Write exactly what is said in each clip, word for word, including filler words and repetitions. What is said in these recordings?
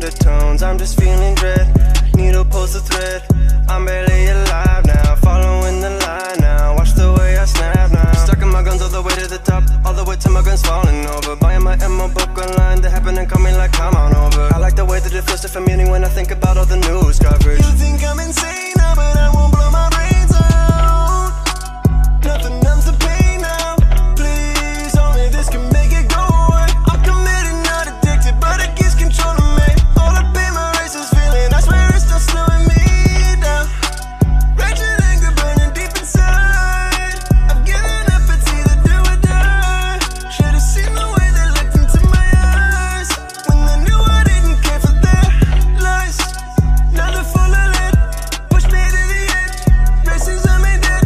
the tones, I'm just feeling dread. Needle pulls the thread, I'm barely alive now. Following the line now, watch the way I snap now. Stuck in my guns all the way to the top, all the way till my guns falling over. Buying my ammo book online, they happen and coming like come on over. I like the way that it feels to familiar when I think about all the news coverage. You think I'm insane now, but I won't blow my brains out. Nothing numbs the pain now. Please, only this can make it go away. I'm committed, not addicted, but it keeps controlling me. All up in my races feeling, I swear it's still slowing me down. Wretched anger burning deep inside. I've given up, it's either do or die. Should've seen the way they looked into my eyes when they knew I didn't care for their lies. Now they're full of lead, push me to the edge. Blessings I made dead,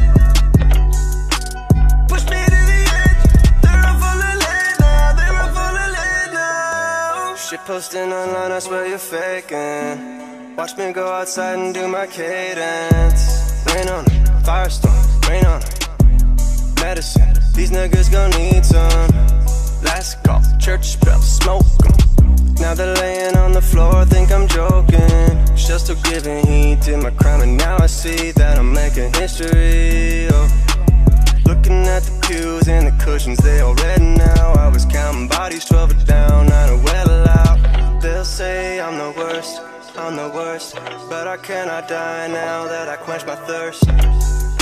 push me to the edge. They're all full of lead now, they're all full of lead now. Shit posting online, I swear you're faking. Watch me go outside and do my cadence. Rain on it, firestorm, rain on it. Medicine, these niggas gon' need some. Last call, church bells, smoke 'em. Now they're laying on the floor, think I'm joking. Just still giving heed to my crime, and now I see that I'm making history. Oh. Looking at the pews and the cushions, they all red now. I was counting bodies, twelve it down, nine are well out. They'll say I'm the worst, I'm the worst, but I cannot die now that I quench my thirst.